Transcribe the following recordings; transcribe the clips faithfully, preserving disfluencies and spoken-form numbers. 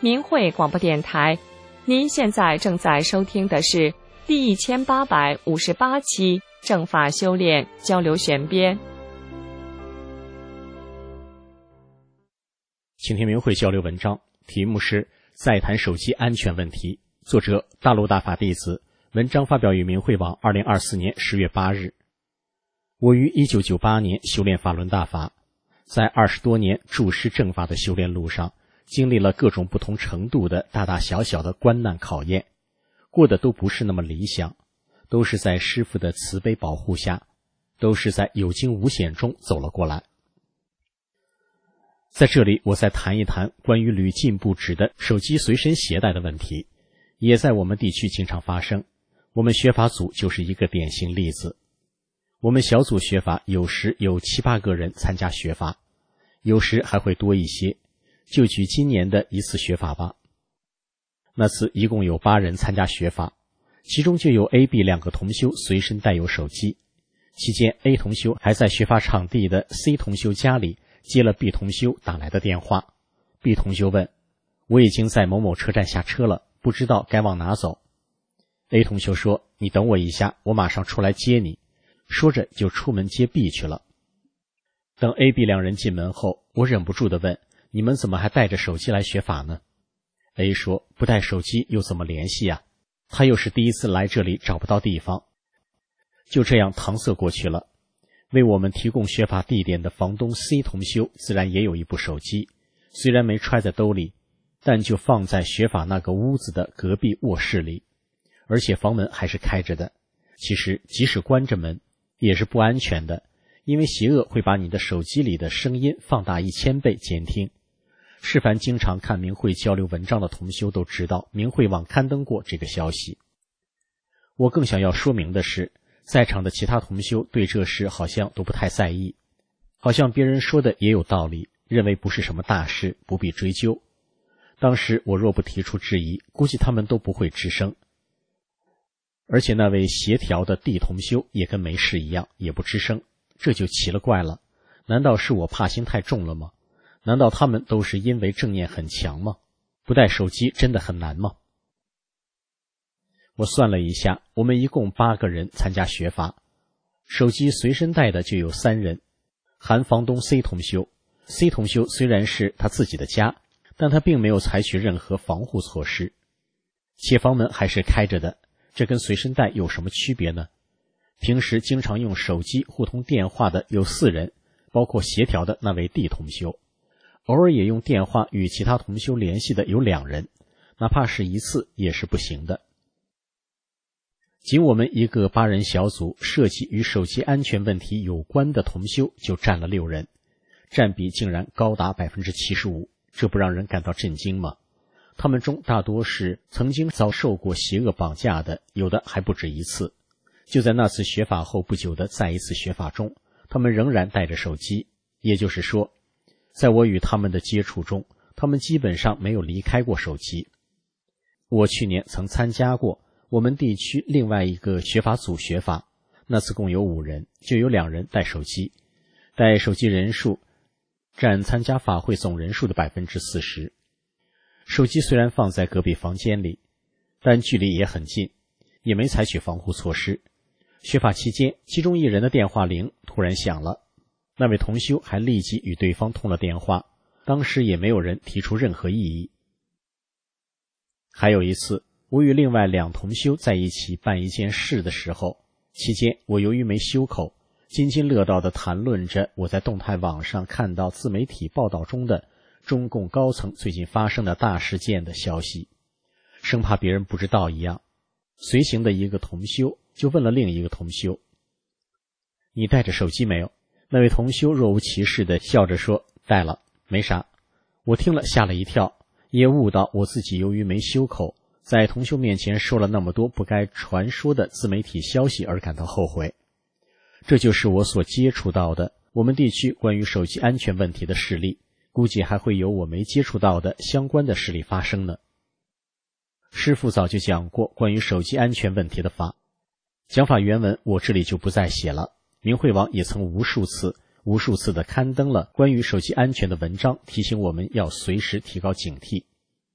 明慧广播电台，您现在正在收听的是第一千八百五十八期正法修炼交流选编。 请听明慧交流文章，题目是再谈手机安全问题，作者大陆大法弟子，文章发表于明慧网二零二四年十月八日。我于一九九八年修炼法轮大法，在二十多年注师正法的修炼路上，经历了各种不同程度的大大小小的关难考验，过得都不是那么理想，都是在师父的慈悲保护下，都是在有惊无险中走了过来。在这里我再谈一谈关于屡禁不止的手机随身携带的问题，也在我们地区经常发生，我们学法组就是一个典型例子。我们小组学法有时有七八个人参加学法，有时还会多一些，就举今年的一次学法吧。那次一共有八人参加学法，其中就有 A、B 两个同修随身带有手机。期间 A 同修还在学法场地的 C 同修家里接了 B 同修打来的电话。 B 同修问，我已经在某某车站下车了，不知道该往哪走。 A 同修说，你等我一下，我马上出来接你，说着就出门接 B 去了。等 A、B 两人进门后，我忍不住地问，你们怎么还带着手机来学法呢？ A 说，不带手机又怎么联系啊？他又是第一次来这里找不到地方。就这样搪塞过去了。为我们提供学法地点的房东 C 同修自然也有一部手机，虽然没揣在兜里，但就放在学法那个屋子的隔壁卧室里，而且房门还是开着的。其实即使关着门也是不安全的，因为邪恶会把你的手机里的声音放大一千倍监听。是凡经常看明慧交流文章的同修都知道，明慧网刊登过这个消息。我更想要说明的是，在场的其他同修对这事好像都不太在意，好像别人说的也有道理，认为不是什么大事，不必追究。当时我若不提出质疑，估计他们都不会吱声。而且那位协调的 D 同修也跟没事一样，也不吱声，这就奇了怪了。难道是我怕心太重了吗？难道他们都是因为正念很强吗？不带手机真的很难吗？我算了一下，我们一共八个人参加学法，手机随身带的就有三人，含房东 C 同修。 C 同修虽然是他自己的家，但他并没有采取任何防护措施，且房门还是开着的，这跟随身带有什么区别呢？平时经常用手机互通电话的有四人，包括协调的那位 D 同修，偶尔也用电话与其他同修联系的有两人，哪怕是一次也是不行的。仅我们一个八人小组涉及与手机安全问题有关的同修就占了六人，占比竟然高达 百分之七十五， 这不让人感到震惊吗？他们中大多是曾经遭受过邪恶绑架的，有的还不止一次。就在那次学法后不久的再一次学法中，他们仍然带着手机，也就是说，在我与他们的接触中，他们基本上没有离开过手机。我去年曾参加过我们地区另外一个学法组学法，那次共有五人，就有两人带手机，带手机人数占参加法会总人数的 百分之四十。 手机虽然放在隔壁房间里，但距离也很近，也没采取防护措施。学法期间，其中一人的电话铃突然响了，那位同修还立即与对方通了电话，当时也没有人提出任何异议。还有一次，我与另外两同修在一起办一件事的时候，期间我由于没修口，津津乐道地谈论着我在动态网上看到自媒体报道中的中共高层最近发生的大事件的消息，生怕别人不知道一样。随行的一个同修就问了另一个同修，你带着手机没有？那位同修若无其事地笑着说，带了，没啥。我听了吓了一跳，也悟到我自己由于没修口，在同修面前说了那么多不该传说的自媒体消息而感到后悔。这就是我所接触到的我们地区关于手机安全问题的事例，估计还会有我没接触到的相关的事例发生呢。师父早就讲过关于手机安全问题的法，讲法原文我这里就不再写了。明慧网也曾无数次无数次地刊登了关于手机安全的文章，提醒我们要随时提高警惕。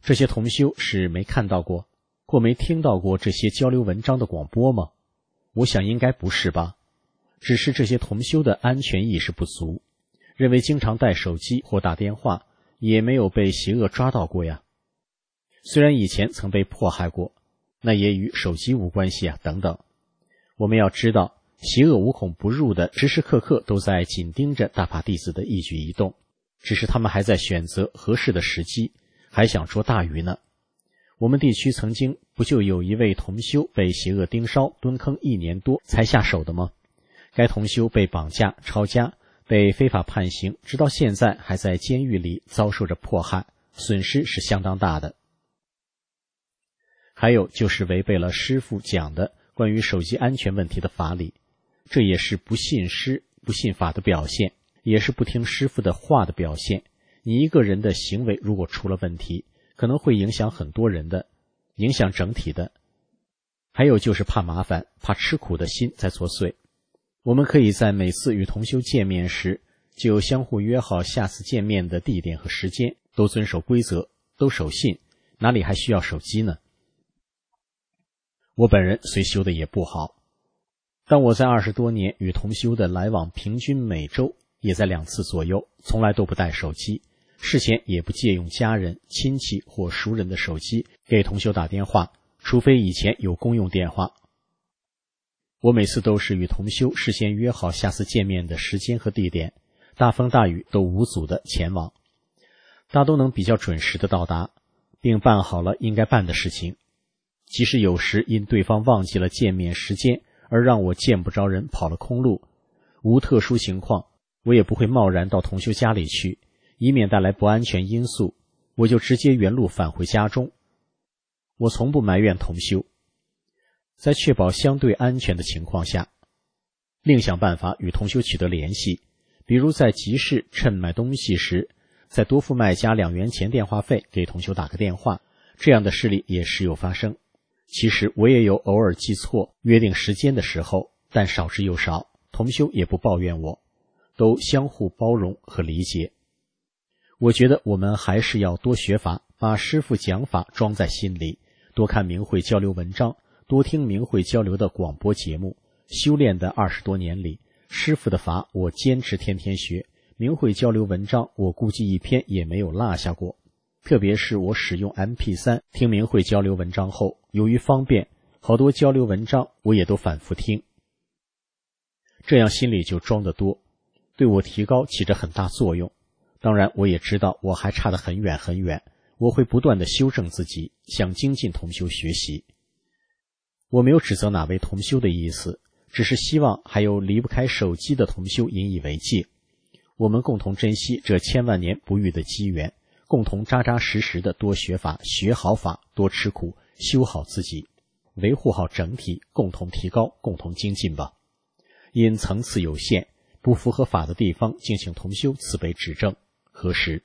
这些同修是没看到过或没听到过这些交流文章的广播吗？我想应该不是吧，只是这些同修的安全意识不足，认为经常带手机或打电话也没有被邪恶抓到过呀。虽然以前曾被迫害过，那也与手机无关系啊，等等。我们要知道，邪恶无孔不入的，时时刻刻都在紧盯着大法弟子的一举一动，只是他们还在选择合适的时机，还想捉大鱼呢。我们地区曾经不就有一位同修被邪恶盯梢蹲坑一年多才下手的吗？该同修被绑架、抄家，被非法判刑，直到现在还在监狱里遭受着迫害，损失是相当大的。还有就是违背了师父讲的关于手机安全问题的法理，这也是不信师、不信法的表现，也是不听师父的话的表现。你一个人的行为如果出了问题，可能会影响很多人的，影响整体的。还有就是怕麻烦、怕吃苦的心在作祟。我们可以在每次与同修见面时，就相互约好下次见面的地点和时间，都遵守规则，都守信，哪里还需要手机呢？我本人虽修的也不好，但我在二十多年与同修的来往，平均每周也在两次左右，从来都不带手机，事前也不借用家人、亲戚或熟人的手机给同修打电话，除非以前有公用电话。我每次都是与同修事先约好下次见面的时间和地点，大风大雨都无阻的前往，大都能比较准时的到达，并办好了应该办的事情。即使有时因对方忘记了见面时间而让我见不着人跑了空路，无特殊情况，我也不会贸然到同修家里去，以免带来不安全因素，我就直接原路返回家中。我从不埋怨同修，在确保相对安全的情况下，另想办法与同修取得联系，比如在集市趁买东西时，再多付卖家两元钱电话费给同修打个电话，这样的事例也时有发生。其实我也有偶尔记错约定时间的时候，但少之又少，同修也不抱怨我，都相互包容和理解。我觉得我们还是要多学法，把师父讲法装在心里，多看明慧交流文章，多听明慧交流的广播节目。修炼的二十多年里，师父的法我坚持天天学，明慧交流文章我估计一篇也没有落下过。特别是我使用 M P 三 听明慧交流文章后，由于方便，好多交流文章我也都反复听，这样心里就装得多，对我提高起着很大作用。当然我也知道我还差得很远很远，我会不断地修正自己，向精进同修学习。我没有指责哪位同修的意思，只是希望还有离不开手机的同修引以为戒，我们共同珍惜这千万年不遇的机缘，共同扎扎实实的多学法，学好法，多吃苦，修好自己，维护好整体，共同提高，共同精进吧。因层次有限，不符合法的地方，敬请同修慈悲指正，核实。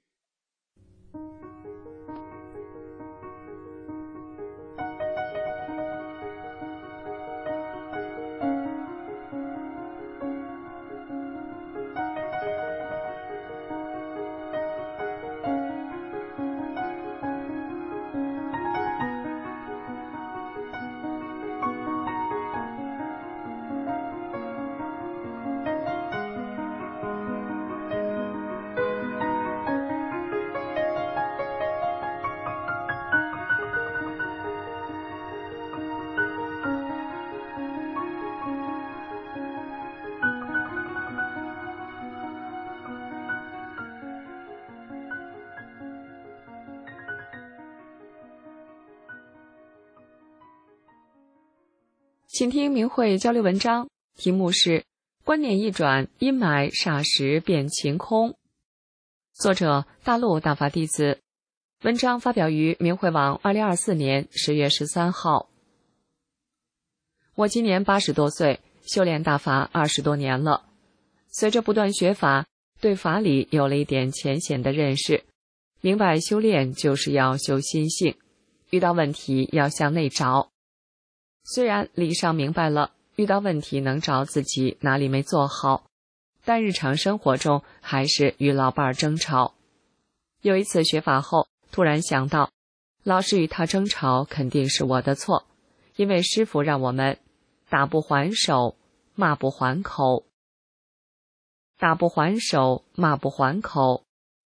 请听明慧交流文章，题目是观念一转，阴霾霎时变晴空。作者大陆大法弟子，文章发表于明慧网二零二四年十月十三号。我今年八十多岁，修炼大法二十多年了。随着不断学法，对法理有了一点浅显的认识，明白修炼就是要修心性，遇到问题要向内找。虽然理上明白了，遇到问题能找自己哪里没做好，但日常生活中还是与老伴儿争吵。有一次学法后， 突然想到，老师与他争吵肯定是我的错，因为师傅让我们打不还手，骂不还口。打不还手，骂不还口。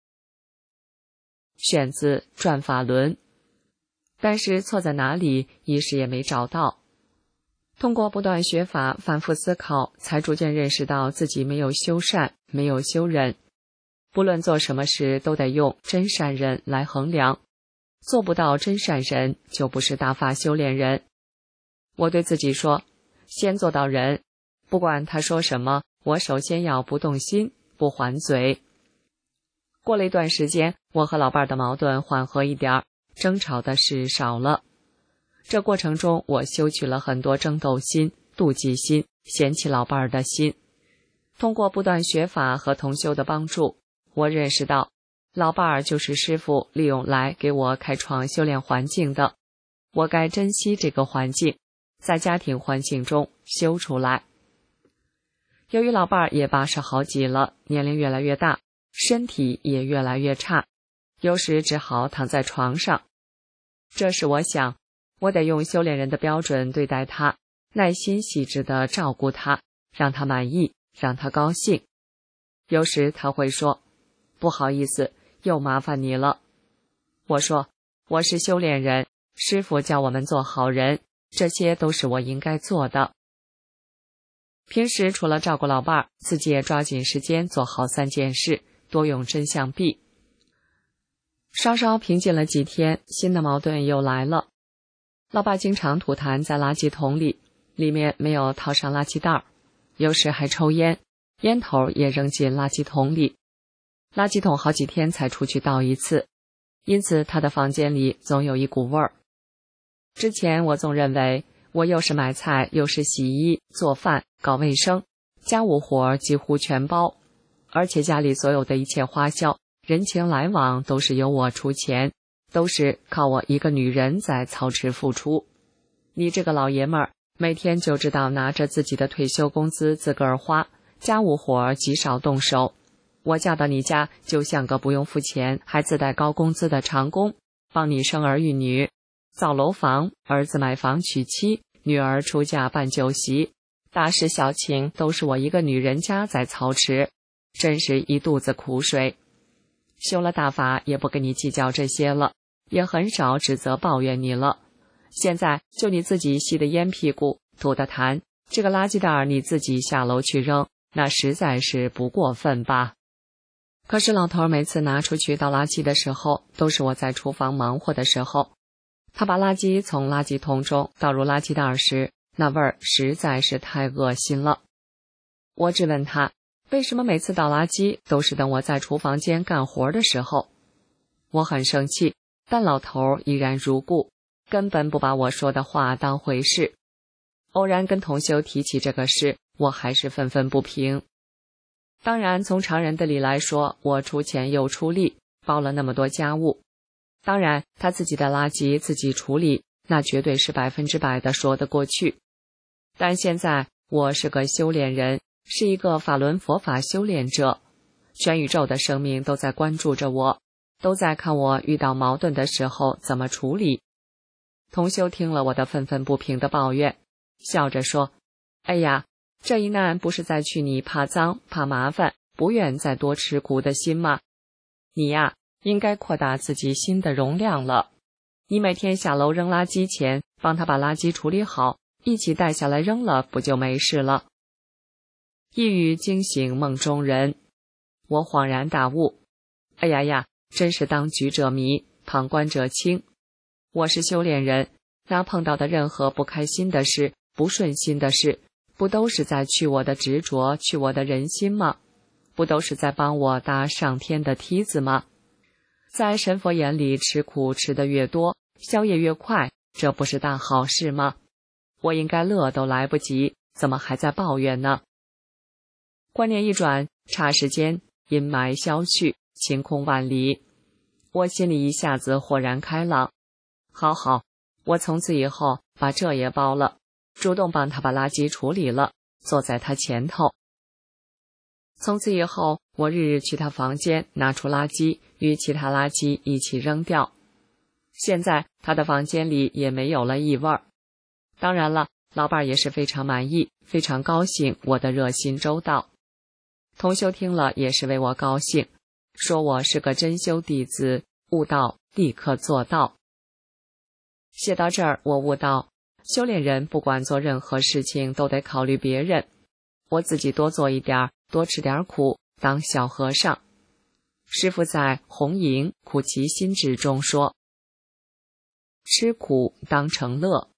选自《转法轮》，但是错在哪里，一时也没找到。通过不断学法，反复思考，才逐渐认识到自己没有修善，没有修忍。不论做什么事，都得用真善忍来衡量。做不到真善忍，就不是大法修炼人。我对自己说，先做到忍，不管他说什么，我首先要不动心，不还嘴。过了一段时间，我和老伴儿的矛盾缓和一点，争吵的事少了。这过程中，我修去了很多争斗心、妒忌心、嫌弃老伴儿的心。通过不断学法和同修的帮助，我认识到，老伴儿就是师父利用来给我开创修炼环境的，我该珍惜这个环境，在家庭环境中修出来。由于老伴儿也八十好几了，年龄越来越大，身体也越来越差，有时只好躺在床上。这时我想，我得用修炼人的标准对待他，耐心细致地照顾他，让他满意，让他高兴。有时他会说，不好意思，又麻烦你了。我说，我是修炼人，师父叫我们做好人，这些都是我应该做的。平时除了照顾老伴儿，自己也抓紧时间做好三件事，多用真相币。稍稍平静了几天，新的矛盾又来了。老爸经常吐痰在垃圾桶里，里面没有套上垃圾袋，有时还抽烟，烟头也扔进垃圾桶里。垃圾桶好几天才出去倒一次，因此他的房间里总有一股味儿。之前我总认为我又是买菜又是洗衣做饭搞卫生，家务活几乎全包，而且家里所有的一切花销人情来往都是由我出钱，都是靠我一个女人在操持付出。你这个老爷们儿每天就知道拿着自己的退休工资自个儿花，家务活极少动手。我嫁到你家就像个不用付钱还自带高工资的长工，帮你生儿育女，造楼房，儿子买房娶妻，女儿出嫁办酒席，大事小情都是我一个女人家在操持，真是一肚子苦水。修了大法也不跟你计较这些了，也很少指责抱怨你了。现在就你自己吸的烟屁股，吐的痰，这个垃圾袋你自己下楼去扔，那实在是不过分吧。可是老头每次拿出去倒垃圾的时候，都是我在厨房忙活的时候。他把垃圾从垃圾桶中倒入垃圾袋时，那味儿实在是太恶心了。我质问他，为什么每次倒垃圾都是等我在厨房间干活的时候？我很生气，但老头依然如故，根本不把我说的话当回事。偶然跟同修提起这个事，我还是愤愤不平。当然，从常人的理来说，我出钱又出力，包了那么多家务。当然，他自己的垃圾自己处理，那绝对是百分之百的说得过去。但现在我是个修炼人，是一个法轮佛法修炼者，全宇宙的生命都在关注着我，都在看我遇到矛盾的时候怎么处理。同修听了我的愤愤不平的抱怨，笑着说，哎呀，这一难不是在去你怕脏怕麻烦，不愿再多吃苦的心吗？你呀，应该扩大自己心的容量了。你每天下楼扔垃圾前，帮他把垃圾处理好，一起带下来扔了，不就没事了？一语惊醒梦中人，我恍然大悟。哎呀呀，真是当局者迷，旁观者清。我是修炼人，那碰到的任何不开心的事、不顺心的事，不都是在去我的执着，去我的人心吗？不都是在帮我搭上天的梯子吗？在神佛眼里，吃苦吃得越多，消业越快，这不是大好事吗？我应该乐都来不及，怎么还在抱怨呢？观念一转，刹时间阴霾消去，晴空万里，我心里一下子豁然开朗。好好，我从此以后把这也包了，主动帮他把垃圾处理了，坐在他前头。从此以后，我日日去他房间，拿出垃圾与其他垃圾一起扔掉， 现在他的房间里也没有了异味儿。当然了，老伴儿也是非常满意，非常高兴我的热心周到。同修听了也是为我高兴，说我是个真修弟子，悟道立刻做到。写到这儿，我悟到修炼人不管做任何事情都得考虑别人，我自己多做一点，多吃点苦，当小和尚。师父在《红营苦其心志》中说，吃苦当成乐。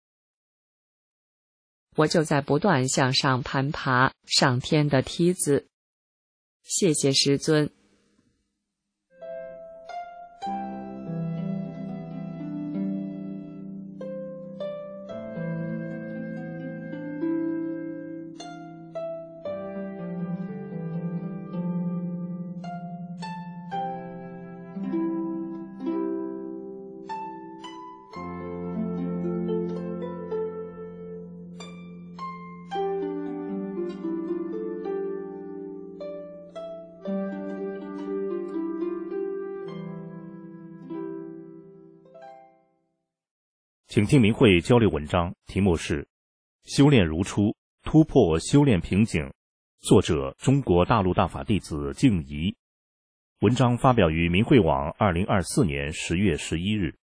我就在不断向上攀爬上天的梯子。谢谢师尊。 请听明慧交流文章，题目是修炼如初，突破修炼瓶颈，作者中国大陆大法弟子静怡。文章发表于明慧网二零二四年十月十一日。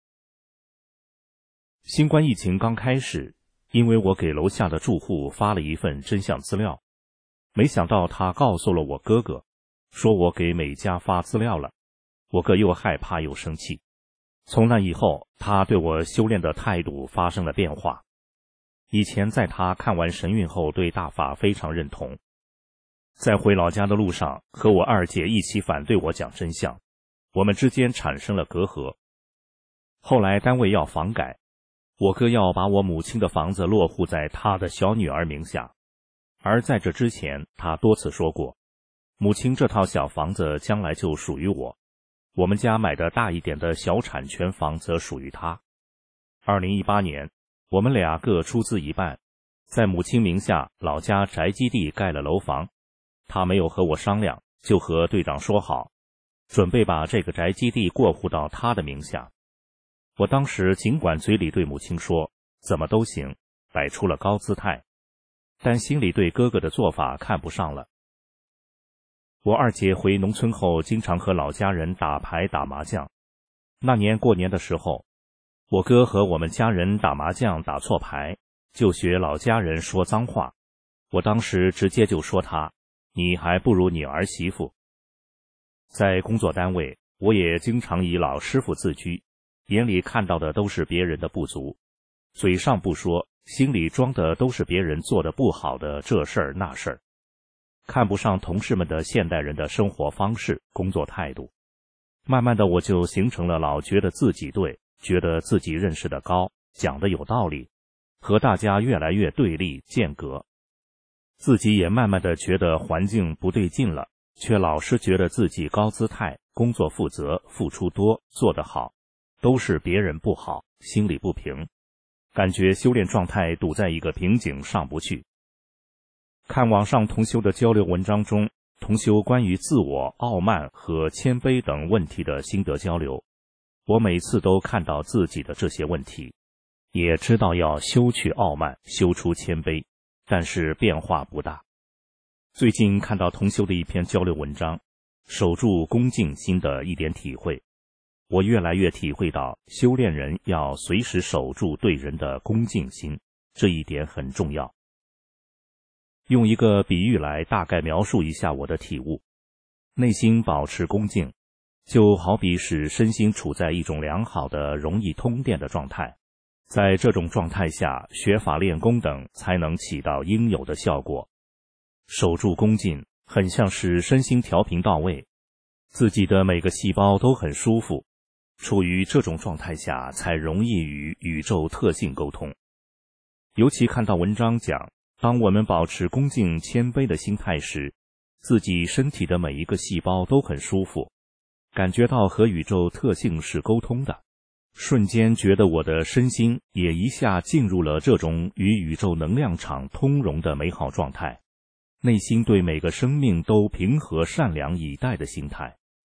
新冠疫情刚开始，因为我给楼下的住户发了一份真相资料，没想到他告诉了我哥哥，说我给每家发资料了。我哥又害怕又生气。从那以后，他对我修炼的态度发生了变化。以前在他看完神韵后，对大法非常认同。在回老家的路上，和我二姐一起反对我讲真相，我们之间产生了隔阂。后来单位要房改，我哥要把我母亲的房子落户在他的小女儿名下，而在这之前，他多次说过，母亲这套小房子将来就属于我。我们家买的大一点的小产权房则属于他。二零一八年，我们俩各出资一半，在母亲名下老家宅基地盖了楼房。他没有和我商量，就和队长说好，准备把这个宅基地过户到他的名下。我当时尽管嘴里对母亲说怎么都行，摆出了高姿态，但心里对哥哥的做法看不上了。我二姐回农村后，经常和老家人打牌打麻将。那年过年的时候，我哥和我们家人打麻将打错牌，就学老家人说脏话。我当时直接就说他，你还不如你儿媳妇。在工作单位，我也经常以老师傅自居，眼里看到的都是别人的不足，嘴上不说，心里装的都是别人做的不好的这事儿那事儿。看不上同事们的现代人的生活方式、工作态度。慢慢的，我就形成了老觉得自己对，觉得自己认识的高，讲的有道理，和大家越来越对立间隔。自己也慢慢的觉得环境不对劲了，却老是觉得自己高姿态，工作负责，付出多，做得好，都是别人不好，心里不平，感觉修炼状态堵在一个瓶颈上不去。看网上同修的交流文章中，同修关于自我、傲慢和谦卑等问题的心得交流，我每次都看到自己的这些问题，也知道要修去傲慢，修出谦卑，但是变化不大。最近看到同修的一篇交流文章，守住恭敬心的一点体会，我越来越体会到修炼人要随时守住对人的恭敬心，这一点很重要。用一个比喻来大概描述一下我的体悟，内心保持恭敬，就好比使身心处在一种良好的容易通电的状态，在这种状态下，学法练功等才能起到应有的效果。守住恭敬，很像是身心调频到位，自己的每个细胞都很舒服，处于这种状态下才容易与宇宙特性沟通。尤其看到文章讲，当我们保持恭敬谦卑的心态时，自己身体的每一个细胞都很舒服，感觉到和宇宙特性是沟通的，瞬间觉得我的身心也一下进入了这种与宇宙能量场通融的美好状态，内心对每个生命都平和善良以待的心态。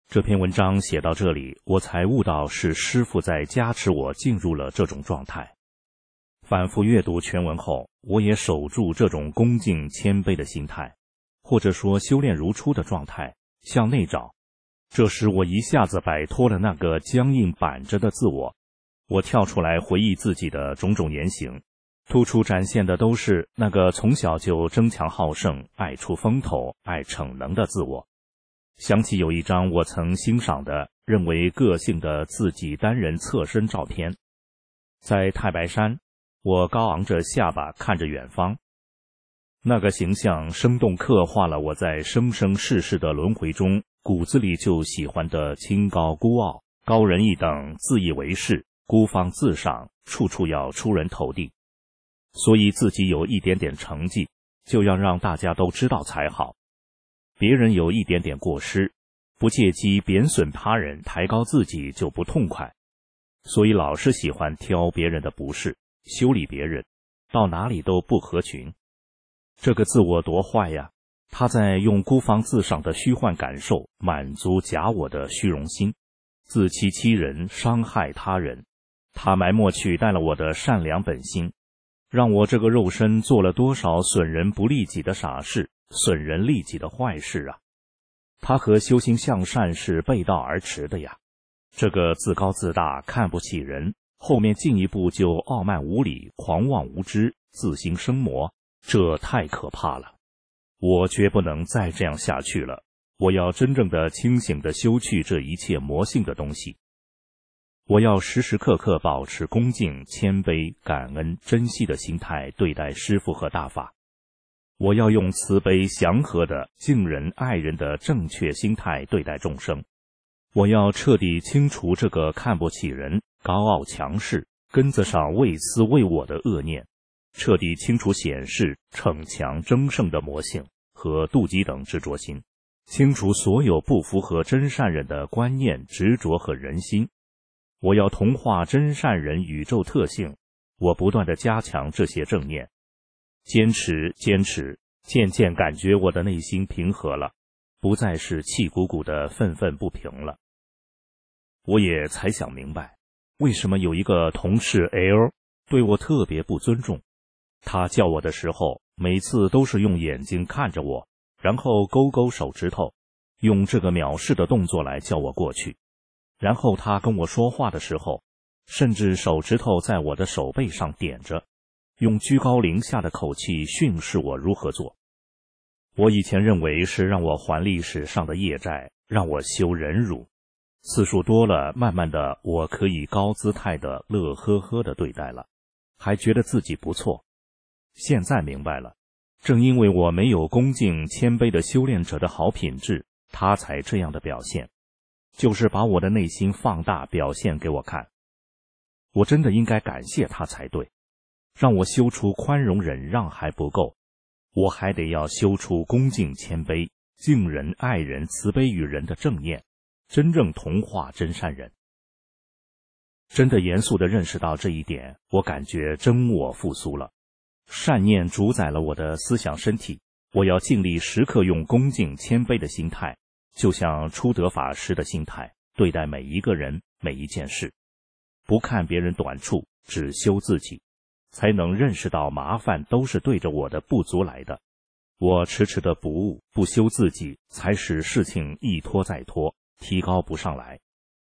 这篇文章写到这里，我才悟到是师父在加持我进入了这种状态。反复阅读全文后，我也守住这种恭敬谦卑的心态，或者说修炼如初的状态，向内找。这时我一下子摆脱了那个僵硬板着的自我，我跳出来回忆自己的种种言行，突出展现的都是那个从小就争强好胜、爱出风头、爱逞能的自我。想起有一张我曾欣赏的、认为个性的自己单人侧身照片，在太白山，我高昂着下巴看着远方，那个形象生动刻画了我在生生世世的轮回中骨子里就喜欢的清高孤傲、高人一等、自以为是、孤芳自赏，处处要出人头地。所以自己有一点点成绩，就要让大家都知道才好。别人有一点点过失，不借机贬损他人，抬高自己就不痛快。所以老是喜欢挑别人的不是，修理别人，到哪里都不合群。这个自我多坏呀！他在用孤芳自赏的虚幻感受满足假我的虚荣心，自欺欺人，伤害他人。他埋没取代了我的善良本心，让我这个肉身做了多少损人不利己的傻事，损人利己的坏事啊！他和修行向善是背道而驰的呀。这个自高自大、看不起人，后面进一步就傲慢无礼、狂妄无知、自行生魔，这太可怕了。我绝不能再这样下去了，我要真正的清醒地修去这一切魔性的东西。我要时时刻刻保持恭敬、谦卑、感恩、珍惜的心态对待师父和大法。我要用慈悲、祥和的敬人爱人的正确心态对待众生。我要彻底清除这个看不起人、高傲强势、根子上为私为我的恶念，彻底清除显示、逞强、争胜的魔性和妒忌等执着心，清除所有不符合真善人的观念、执着和人心。我要同化真善人宇宙特性，我不断地加强这些正念，坚持坚持，渐渐感觉我的内心平和了，不再是气鼓鼓的愤愤不平了。我也才想明白，为什么有一个同事 L 对我特别不尊重。他叫我的时候，每次都是用眼睛看着我，然后勾勾手指头，用这个藐视的动作来叫我过去。然后他跟我说话的时候，甚至手指头在我的手背上点着，用居高临下的口气训示我如何做。我以前认为是让我还历史上的业债，让我修忍辱。次数多了，慢慢的我可以高姿态的乐呵呵的对待了，还觉得自己不错。现在明白了，正因为我没有恭敬谦卑的修炼者的好品质，他才这样的表现，就是把我的内心放大表现给我看。我真的应该感谢他才对，让我修出宽容忍让还不够，我还得要修出恭敬谦卑、敬人爱人、慈悲与人的正念，真正同化真善人。真的严肃地认识到这一点，我感觉真我复苏了，善念主宰了我的思想身体。我要尽力时刻用恭敬谦卑的心态，就像初得法师的心态，对待每一个人每一件事，不看别人短处，只修自己，才能认识到麻烦都是对着我的不足来的。我迟迟的不悟不修自己，才使事情一拖再拖，提高不上来。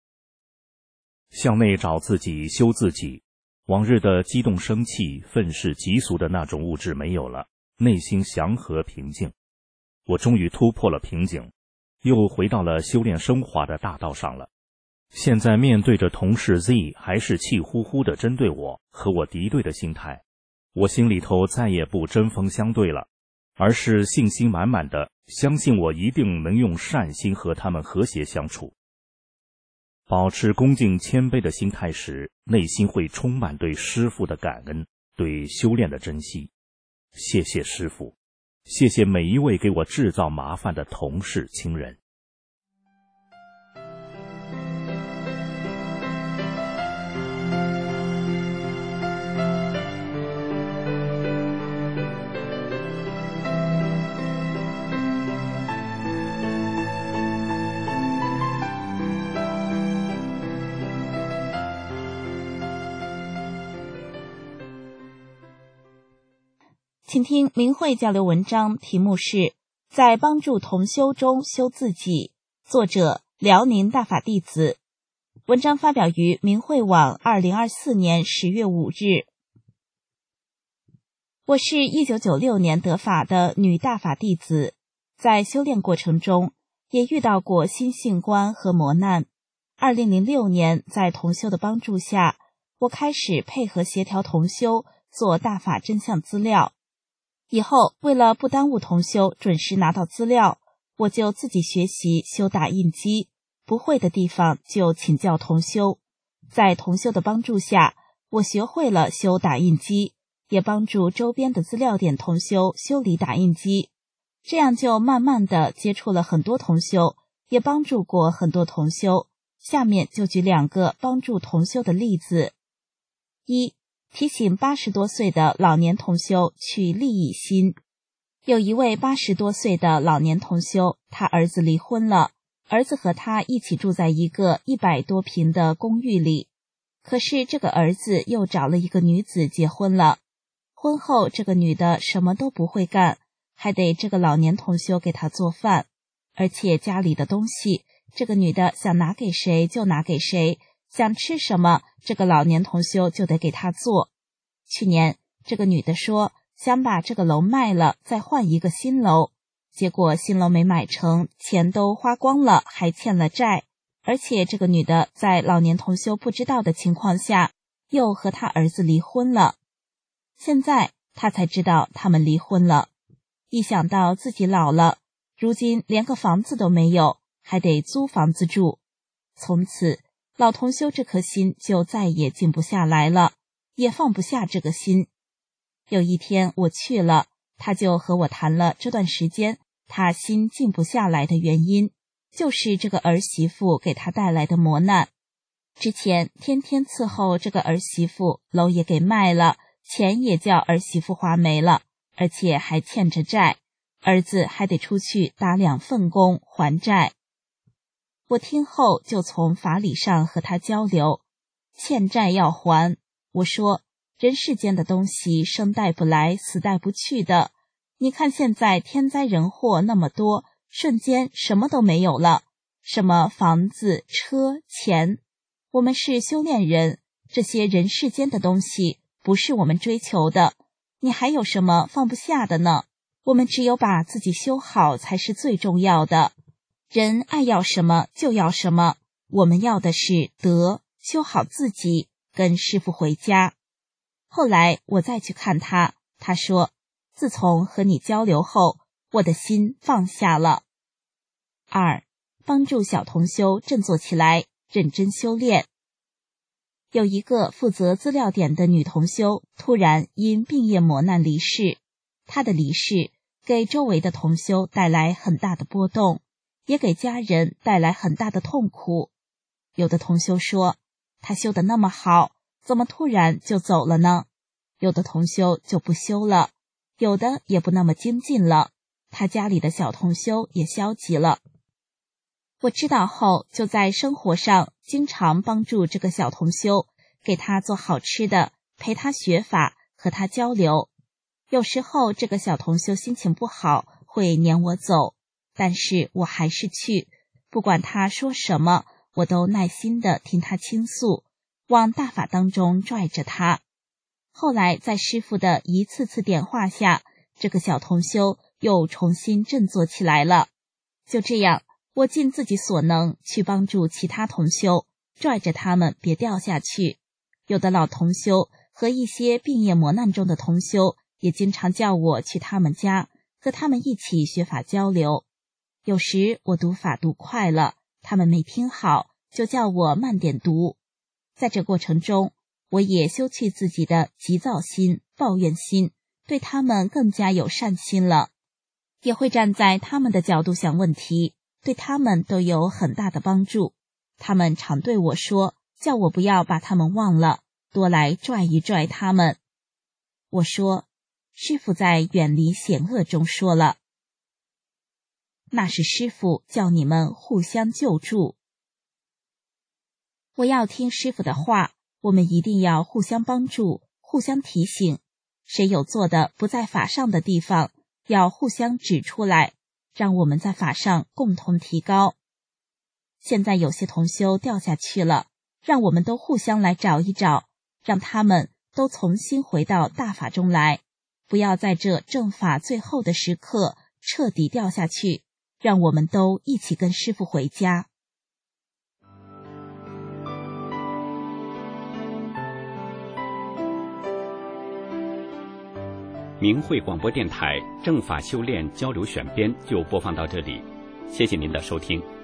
向内找自己，修自己，往日的激动生气、愤世嫉俗的那种物质没有了，内心祥和平静。我终于突破了瓶颈，又回到了修炼升华的大道上了。现在面对着同事 Z 还是气呼呼地针对我和我敌对的心态，我心里头再也不针锋相对了，而是信心满满的相信我一定能用善心和他们和谐相处。保持恭敬谦卑的心态时，内心会充满对师父的感恩，对修炼的珍惜。谢谢师父，谢谢每一位给我制造麻烦的同事亲人。 请听明慧交流文章，题目是在帮助同修中修自己，作者辽宁大法弟子。文章发表于明慧网二零二四年十月五日。我是一九九六年得法的女大法弟子，在修炼过程中也遇到过心性关和磨难。二零零六年在同修的帮助下，我开始配合协调同修做大法真相资料。以后为了不耽误同修准时拿到资料，我就自己学习修打印机，不会的地方就请教同修。在同修的帮助下，我学会了修打印机，也帮助周边的资料点同修修理打印机。这样就慢慢的接触了很多同修，也帮助过很多同修。下面就举两个帮助同修的例子。一、提醒八十多岁的老年同修去利益心。有一位八十多岁的老年同修，他儿子离婚了，儿子和他一起住在一个一百多平的公寓里。可是这个儿子又找了一个女子结婚了，婚后这个女的什么都不会干，还得这个老年同修给她做饭，而且家里的东西，这个女的想拿给谁就拿给谁，想吃什么，这个老年同修就得给她做。去年，这个女的说想把这个楼卖了，再换一个新楼，结果新楼没买成，钱都花光了，还欠了债。而且这个女的在老年同修不知道的情况下，又和她儿子离婚了。现在她才知道他们离婚了。一想到自己老了，如今连个房子都没有，还得租房子住，从此老同修这颗心就再也静不下来了，也放不下这个心。有一天我去了，他就和我谈了这段时间他心静不下来的原因，就是这个儿媳妇给他带来的磨难。之前天天伺候这个儿媳妇，楼也给卖了，钱也叫儿媳妇花没了，而且还欠着债，儿子还得出去打两份工还债。我听后就从法理上和他交流，欠债要还。我说，人世间的东西生带不来，死带不去的。你看现在天灾人祸那么多，瞬间什么都没有了，什么房子、车、钱。我们是修炼人，这些人世间的东西不是我们追求的，你还有什么放不下的呢？我们只有把自己修好才是最重要的。人爱要什么就要什么，我们要的是德，修好自己，跟师父回家。后来我再去看他，他说，自从和你交流后，我的心放下了。二、帮助小同修振作起来，认真修炼。有一个负责资料点的女同修，突然因病业磨难离世。她的离世给周围的同修带来很大的波动，也给家人带来很大的痛苦。有的同修说，他修得那么好，怎么突然就走了呢？有的同修就不修了，有的也不那么精进了，他家里的小同修也消极了。我知道后，就在生活上经常帮助这个小同修，给他做好吃的，陪他学法，和他交流。有时候这个小同修心情不好，会撵我走，但是我还是去，不管他说什么，我都耐心地听他倾诉，往大法当中拽着他。后来在师父的一次次点化下，这个小同修又重新振作起来了。就这样，我尽自己所能去帮助其他同修，拽着他们别掉下去。有的老同修和一些病业磨难中的同修也经常叫我去他们家，和他们一起学法交流。有时我读法读快了，他们没听好，就叫我慢点读。在这过程中，我也修去自己的急躁心、抱怨心，对他们更加有善心了，也会站在他们的角度想问题，对他们都有很大的帮助。他们常对我说，叫我不要把他们忘了，多来拽一拽他们。我说，师父在远离险恶中说了，那是师父叫你们互相救助。我要听师父的话，我们一定要互相帮助，互相提醒。 谁有做的不在法上的地方，要互相指出来，让我们在法上共同提高。现在有些同修掉下去了，让我们都互相来找一找，让他们都重新回到大法中来，不要在这正法最后的时刻彻底掉下去，让我们都一起跟师父回家。 明慧广播电台正法修炼交流选编就播放到这里，谢谢您的收听。